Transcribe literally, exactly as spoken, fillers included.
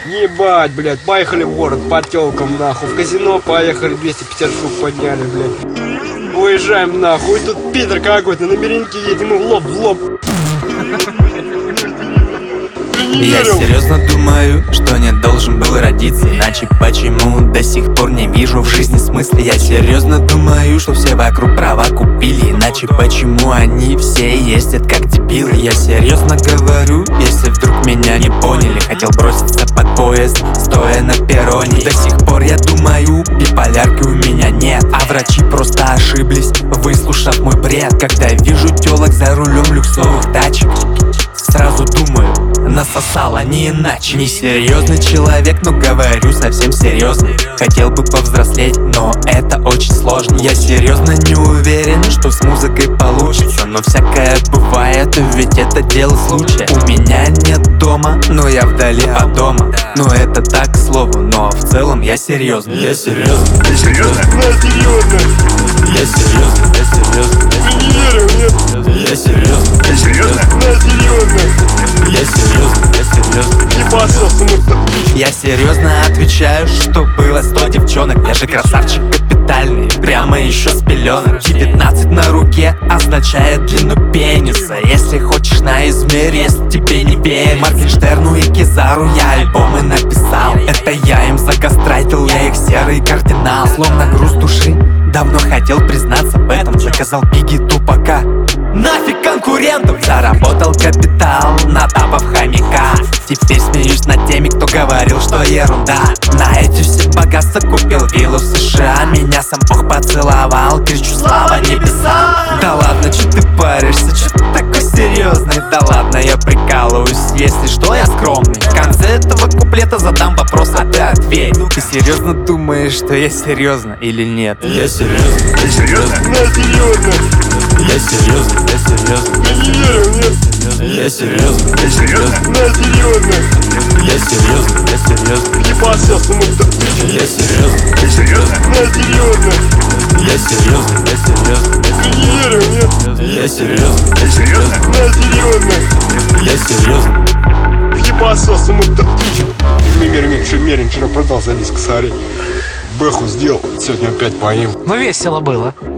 Ебать, блядь, поехали в город по тёлкам, нахуй. В казино поехали, двести пятьдесят штук подняли, блядь. Уезжаем, нахуй. И тут Питер какой-то на мереньке едет, ему в лоб, в лоб. Я серьезно думаю, что не должен был родиться. Иначе почему до сих пор не вижу в жизни смысла? Я серьезно думаю, что все вокруг права купили. Иначе почему они все ездят как дебилы? Я серьезно говорю, если вдруг меня не поняли. Хотел броситься под поезд, стоя на перроне. До сих пор я думаю, биполярки у меня нет. А врачи просто ошиблись, выслушав мой бред. Когда вижу тёлок за рулем люксовых тачек, сразу думаю, насосала не иначе. Несерьезный человек, но говорю совсем серьезно. Хотел бы повзрослеть, но это очень сложно. Я серьезно не уверен, что с музыкой получится. Но всякое бывает, ведь это дело случая. У меня нет дома, но я вдали от дома. Ну это так, к слову, но в целом я серьезно. Я серьезно. Ты серьезно? Да, серьезно. Я серьезно, я серьезно. Ты не верю, нет? Я серьезно. Ты серьезно? Да, серьезно. Я серьезно, я серьезно. Ебаться, сынок. Я серьезно отвечаю, что было сто девчонок. Я же красавчик капитальный, прямо еще с пеленок. девятнадцать на руке означает длину пениса. Если хочешь на измер, если тебе не верь. Моргенштерну и Кизару я альбомы написал. Это я им загастрайтил, я их серый кардинал. Словно груз души, давно хотел признаться в этом. Заказал Бигги Тупака, нафиг конкурентов. Заработал капитал на тапов хомяка. Теперь смеюсь над теми, кто говорил, что ерунда. На эти все богатства купил виллу в США. Меня сам Бог поцеловал, кричу слава небесам. Да ладно, че ты паришься, че ты такой серьезный? Да ладно, я прикалываюсь, если что, я скромный. В конце этого куплета задам вопрос, а ты ответь. Ты серьезно думаешь, что я серьезно или нет? Я серьезно. Ты серьезно? Да, серьезно. Я серьезно, я серьезно. Ты не верю, нет? Я серьезно. Ты серьезно? Да, серьезно. Я серьезно, я серьезно. Ебаться, сынок. Я серьезно. Ты серьезно? Да, серьезно. Я серьезно, я серьезно. Ты не верю, нет? Я серьезно. Ты серьезно? Да, серьезно. Я серьезно. Ебаться, сынок. Мимер Микши Мерин вчера продал за диск Сари. Бэху сделал, сегодня опять поим. Ну весело было.